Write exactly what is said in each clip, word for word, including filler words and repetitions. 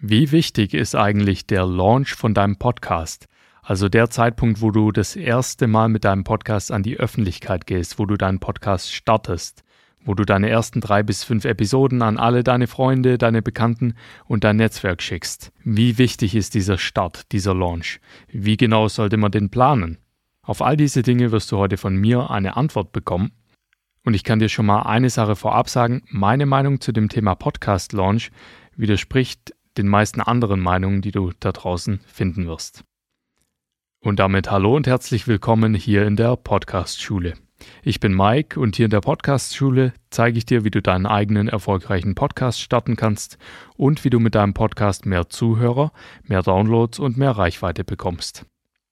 Wie wichtig ist eigentlich der Launch von deinem Podcast? Also der Zeitpunkt, wo du das erste Mal mit deinem Podcast an die Öffentlichkeit gehst, wo du deinen Podcast startest, wo du deine ersten drei bis fünf Episoden an alle deine Freunde, deine Bekannten und dein Netzwerk schickst. Wie wichtig ist dieser Start, dieser Launch? Wie genau sollte man den planen? Auf all diese Dinge wirst du heute von mir eine Antwort bekommen. Und ich kann dir schon mal eine Sache vorab sagen, meine Meinung zu dem Thema Podcast-Launch widerspricht den meisten anderen Meinungen, die du da draußen finden wirst. Und damit hallo und herzlich willkommen hier in der Podcast-Schule. Ich bin Mike und hier in der Podcast-Schule zeige ich dir, wie du deinen eigenen erfolgreichen Podcast starten kannst und wie du mit deinem Podcast mehr Zuhörer, mehr Downloads und mehr Reichweite bekommst.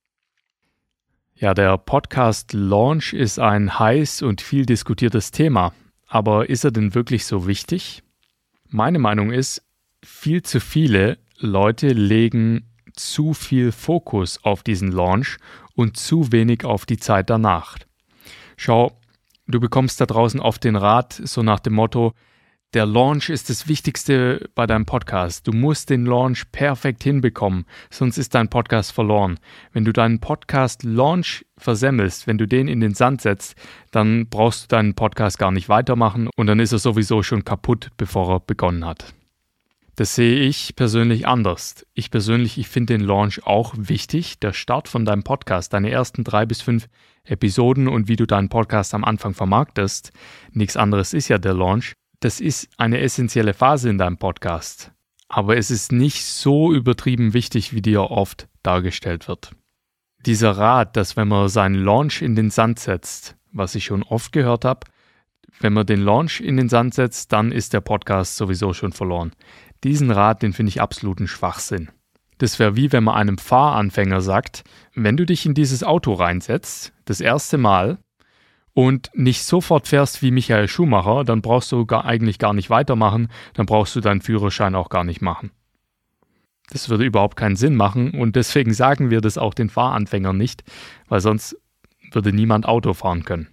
Ja, der Podcast-Launch ist ein heiß und viel diskutiertes Thema, aber ist er denn wirklich so wichtig? Meine Meinung ist, viel zu viele Leute legen zu viel Fokus auf diesen Launch und zu wenig auf die Zeit danach. Schau, du bekommst da draußen oft den Rat, so nach dem Motto, der Launch ist das Wichtigste bei deinem Podcast. Du musst den Launch perfekt hinbekommen, sonst ist dein Podcast verloren. Wenn du deinen Podcast-Launch versemmelst, wenn du den in den Sand setzt, dann brauchst du deinen Podcast gar nicht weitermachen und dann ist er sowieso schon kaputt, bevor er begonnen hat. Das sehe ich persönlich anders. Ich persönlich, ich finde den Launch auch wichtig. Der Start von deinem Podcast, deine ersten drei bis fünf Episoden und wie du deinen Podcast am Anfang vermarktest, nichts anderes ist ja der Launch. Das ist eine essentielle Phase in deinem Podcast. Aber es ist nicht so übertrieben wichtig, wie dir oft dargestellt wird. Dieser Rat, dass wenn man seinen Launch in den Sand setzt, was ich schon oft gehört habe, wenn man den Launch in den Sand setzt, dann ist der Podcast sowieso schon verloren. Diesen Rat, den finde ich absoluten Schwachsinn. Das wäre wie wenn man einem Fahranfänger sagt, wenn du dich in dieses Auto reinsetzt, das erste Mal, und nicht sofort fährst wie Michael Schumacher, dann brauchst du gar, eigentlich gar nicht weitermachen, dann brauchst du deinen Führerschein auch gar nicht machen. Das würde überhaupt keinen Sinn machen und deswegen sagen wir das auch den Fahranfängern nicht, weil sonst würde niemand Auto fahren können.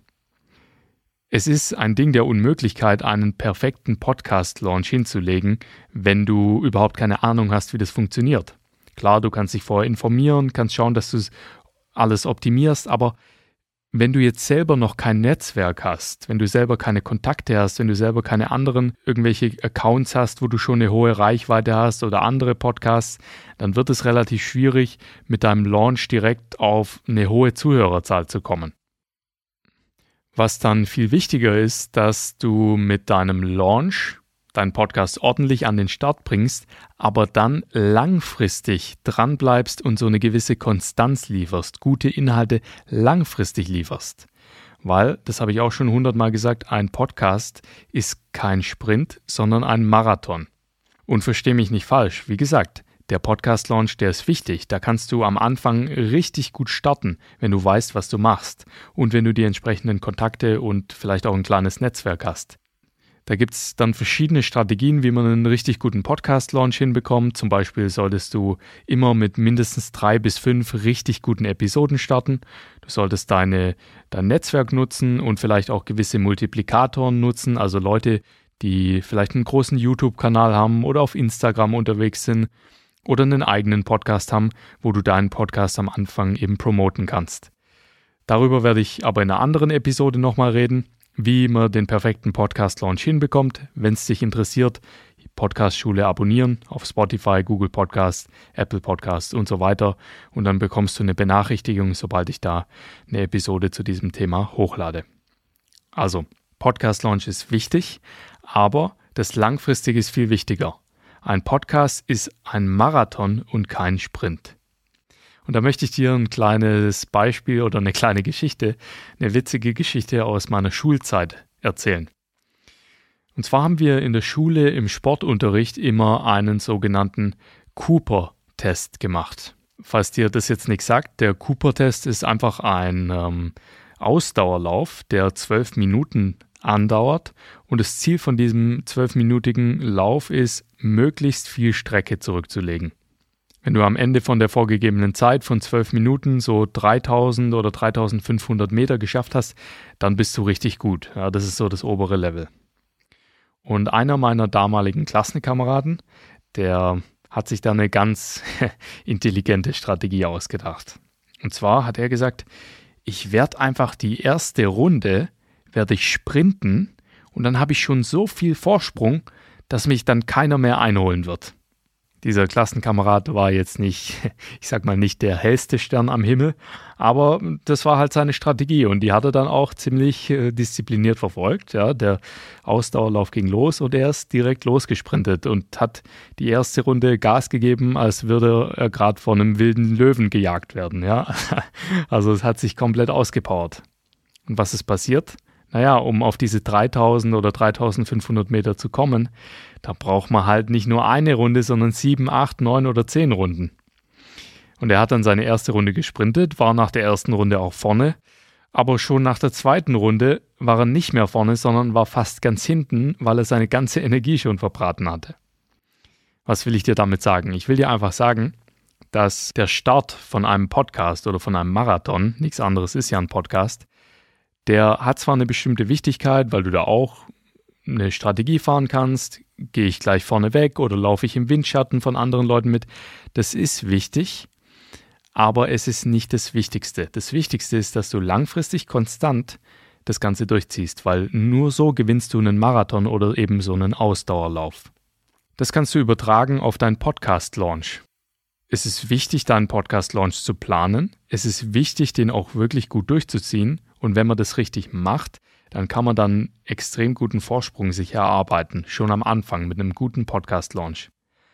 Es ist ein Ding der Unmöglichkeit, einen perfekten Podcast-Launch hinzulegen, wenn du überhaupt keine Ahnung hast, wie das funktioniert. Klar, du kannst dich vorher informieren, kannst schauen, dass du alles optimierst, aber wenn du jetzt selber noch kein Netzwerk hast, wenn du selber keine Kontakte hast, wenn du selber keine anderen irgendwelche Accounts hast, wo du schon eine hohe Reichweite hast oder andere Podcasts, dann wird es relativ schwierig, mit deinem Launch direkt auf eine hohe Zuhörerzahl zu kommen. Was dann viel wichtiger ist, dass du mit deinem Launch deinen Podcast ordentlich an den Start bringst, aber dann langfristig dranbleibst und so eine gewisse Konstanz lieferst, gute Inhalte langfristig lieferst. Weil, das habe ich auch schon hundertmal gesagt, ein Podcast ist kein Sprint, sondern ein Marathon. Und versteh mich nicht falsch, wie gesagt, der Podcast-Launch, der ist wichtig. Da kannst du am Anfang richtig gut starten, wenn du weißt, was du machst und wenn du die entsprechenden Kontakte und vielleicht auch ein kleines Netzwerk hast. Da gibt es dann verschiedene Strategien, wie man einen richtig guten Podcast-Launch hinbekommt. Zum Beispiel solltest du immer mit mindestens drei bis fünf richtig guten Episoden starten. Du solltest deine, dein Netzwerk nutzen und vielleicht auch gewisse Multiplikatoren nutzen, also Leute, die vielleicht einen großen YouTube-Kanal haben oder auf Instagram unterwegs sind oder einen eigenen Podcast haben, wo du deinen Podcast am Anfang eben promoten kannst. Darüber werde ich aber in einer anderen Episode nochmal reden, wie man den perfekten Podcast-Launch hinbekommt. Wenn es dich interessiert, die Podcast-Schule abonnieren auf Spotify, Google Podcasts, Apple Podcasts und so weiter. Und dann bekommst du eine Benachrichtigung, sobald ich da eine Episode zu diesem Thema hochlade. Also, Podcast-Launch ist wichtig, aber das Langfristige ist viel wichtiger. Ein Podcast ist ein Marathon und kein Sprint. Und da möchte ich dir ein kleines Beispiel oder eine kleine Geschichte, eine witzige Geschichte aus meiner Schulzeit erzählen. Und zwar haben wir in der Schule im Sportunterricht immer einen sogenannten Cooper-Test gemacht. Falls dir das jetzt nichts sagt, der Cooper-Test ist einfach ein ähm, Ausdauerlauf, der zwölf Minuten andauert und das Ziel von diesem zwölfminütigen Lauf ist, möglichst viel Strecke zurückzulegen. Wenn du am Ende von der vorgegebenen Zeit von zwölf Minuten so dreitausend oder dreitausendfünfhundert Meter geschafft hast, dann bist du richtig gut. Ja, das ist so das obere Level. Und einer meiner damaligen Klassenkameraden, der hat sich da eine ganz intelligente Strategie ausgedacht. Und zwar hat er gesagt, ich werde einfach die erste Runde, werde ich sprinten und dann habe ich schon so viel Vorsprung, dass mich dann keiner mehr einholen wird. Dieser Klassenkamerad war jetzt nicht, ich sag mal, nicht der hellste Stern am Himmel, aber das war halt seine Strategie und die hat er dann auch ziemlich äh, diszipliniert verfolgt. Ja, der Ausdauerlauf ging los und er ist direkt losgesprintet und hat die erste Runde Gas gegeben, als würde er gerade von einem wilden Löwen gejagt werden. Ja, also es hat sich komplett ausgepowert. Und was ist passiert? Naja, um auf diese dreitausend oder dreitausendfünfhundert Meter zu kommen, da braucht man halt nicht nur eine Runde, sondern sieben, acht, neun oder zehn Runden. Und er hat dann seine erste Runde gesprintet, war nach der ersten Runde auch vorne, aber schon nach der zweiten Runde war er nicht mehr vorne, sondern war fast ganz hinten, weil er seine ganze Energie schon verbraten hatte. Was will ich dir damit sagen? Ich will dir einfach sagen, dass der Start von einem Podcast oder von einem Marathon, nichts anderes ist ja ein Podcast, der hat zwar eine bestimmte Wichtigkeit, weil du da auch eine Strategie fahren kannst, gehe ich gleich vorne weg oder laufe ich im Windschatten von anderen Leuten mit. Das ist wichtig, aber es ist nicht das Wichtigste. Das Wichtigste ist, dass du langfristig konstant das Ganze durchziehst, weil nur so gewinnst du einen Marathon oder eben so einen Ausdauerlauf. Das kannst du übertragen auf deinen Podcast-Launch. Es ist wichtig, deinen Podcast-Launch zu planen. Es ist wichtig, den auch wirklich gut durchzuziehen. Und wenn man das richtig macht, dann kann man dann extrem guten Vorsprung sich erarbeiten, schon am Anfang mit einem guten Podcast-Launch.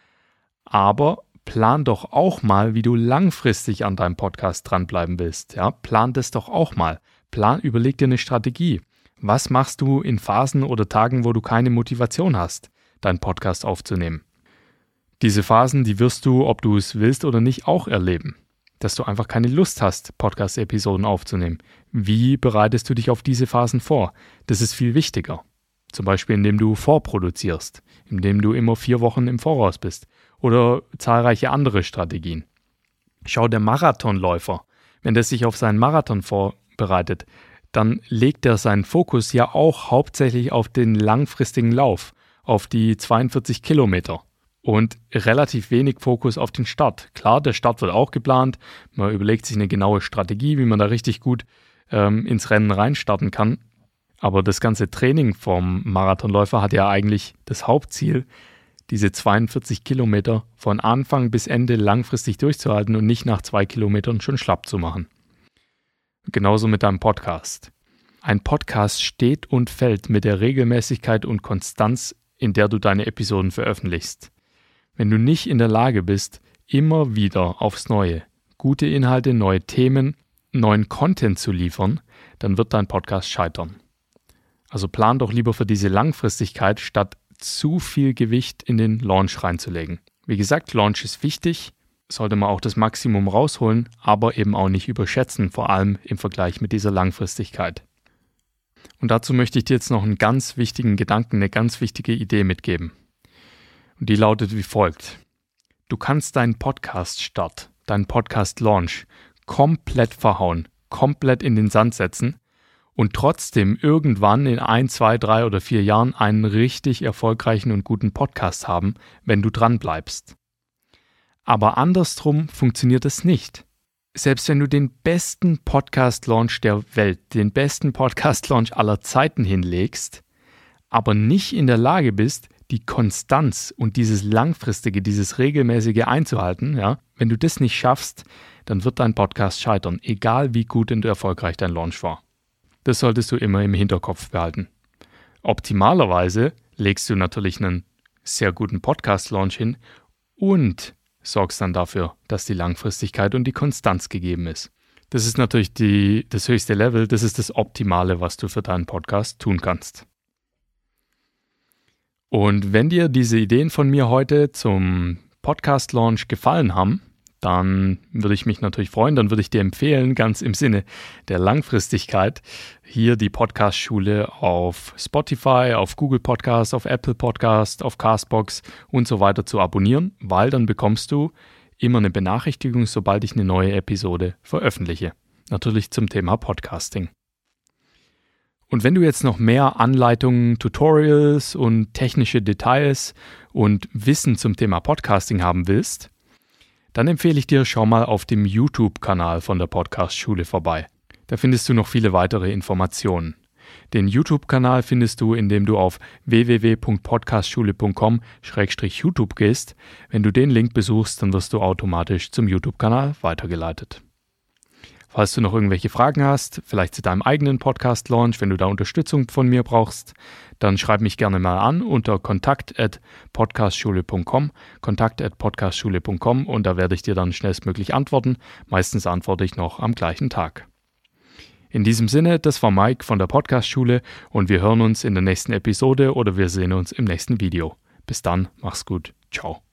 Aber plan doch auch mal, wie du langfristig an deinem Podcast dranbleiben willst. Ja, plan das doch auch mal. Plan, überleg dir eine Strategie. Was machst du in Phasen oder Tagen, wo du keine Motivation hast, deinen Podcast aufzunehmen? Diese Phasen, die wirst du, ob du es willst oder nicht, auch erleben. Dass du einfach keine Lust hast, Podcast-Episoden aufzunehmen. Wie bereitest du dich auf diese Phasen vor? Das ist viel wichtiger. Zum Beispiel, indem du vorproduzierst, indem du immer vier Wochen im Voraus bist oder zahlreiche andere Strategien. Schau, der Marathonläufer, wenn der sich auf seinen Marathon vorbereitet, dann legt er seinen Fokus ja auch hauptsächlich auf den langfristigen Lauf, auf die zweiundvierzig Kilometer. Und relativ wenig Fokus auf den Start. Klar, der Start wird auch geplant. Man überlegt sich eine genaue Strategie, wie man da richtig gut ähm, ins Rennen reinstarten kann. Aber das ganze Training vom Marathonläufer hat ja eigentlich das Hauptziel, diese zweiundvierzig Kilometer von Anfang bis Ende langfristig durchzuhalten und nicht nach zwei Kilometern schon schlapp zu machen. Genauso mit deinem Podcast. Ein Podcast steht und fällt mit der Regelmäßigkeit und Konstanz, in der du deine Episoden veröffentlichst. Wenn du nicht in der Lage bist, immer wieder aufs Neue gute Inhalte, neue Themen, neuen Content zu liefern, dann wird dein Podcast scheitern. Also plan doch lieber für diese Langfristigkeit, statt zu viel Gewicht in den Launch reinzulegen. Wie gesagt, Launch ist wichtig, sollte man auch das Maximum rausholen, aber eben auch nicht überschätzen, vor allem im Vergleich mit dieser Langfristigkeit. Und dazu möchte ich dir jetzt noch einen ganz wichtigen Gedanken, eine ganz wichtige Idee mitgeben. Und die lautet wie folgt. Du kannst deinen Podcast-Start, deinen Podcast-Launch komplett verhauen, komplett in den Sand setzen und trotzdem irgendwann in ein, zwei, drei oder vier Jahren einen richtig erfolgreichen und guten Podcast haben, wenn du dran bleibst. Aber andersrum funktioniert es nicht. Selbst wenn du den besten Podcast-Launch der Welt, den besten Podcast-Launch aller Zeiten hinlegst, aber nicht in der Lage bist, die Konstanz und dieses Langfristige, dieses Regelmäßige einzuhalten, ja, wenn du das nicht schaffst, dann wird dein Podcast scheitern, egal wie gut und erfolgreich dein Launch war. Das solltest du immer im Hinterkopf behalten. Optimalerweise legst du natürlich einen sehr guten Podcast-Launch hin und sorgst dann dafür, dass die Langfristigkeit und die Konstanz gegeben ist. Das ist natürlich die, das höchste Level, das ist das Optimale, was du für deinen Podcast tun kannst. Und wenn dir diese Ideen von mir heute zum Podcast-Launch gefallen haben, dann würde ich mich natürlich freuen, dann würde ich dir empfehlen, ganz im Sinne der Langfristigkeit, hier die Podcast-Schule auf Spotify, auf Google Podcast, auf Apple Podcast, auf Castbox und so weiter zu abonnieren, weil dann bekommst du immer eine Benachrichtigung, sobald ich eine neue Episode veröffentliche. Natürlich zum Thema Podcasting. Und wenn du jetzt noch mehr Anleitungen, Tutorials und technische Details und Wissen zum Thema Podcasting haben willst, dann empfehle ich dir, schau mal auf dem YouTube-Kanal von der Podcast-Schule vorbei. Da findest du noch viele weitere Informationen. Den YouTube-Kanal findest du, indem du auf w w w punkt podcastschule punkt com slash YouTube gehst. Wenn du den Link besuchst, dann wirst du automatisch zum YouTube-Kanal weitergeleitet. Falls du noch irgendwelche Fragen hast, vielleicht zu deinem eigenen Podcast-Launch, wenn du da Unterstützung von mir brauchst, dann schreib mich gerne mal an unter kontakt at podcastschule punkt com, kontakt at podcastschule punkt com und da werde ich dir dann schnellstmöglich antworten. Meistens antworte ich noch am gleichen Tag. In diesem Sinne, das war Mike von der Podcast-Schule und wir hören uns in der nächsten Episode oder wir sehen uns im nächsten Video. Bis dann, mach's gut, ciao.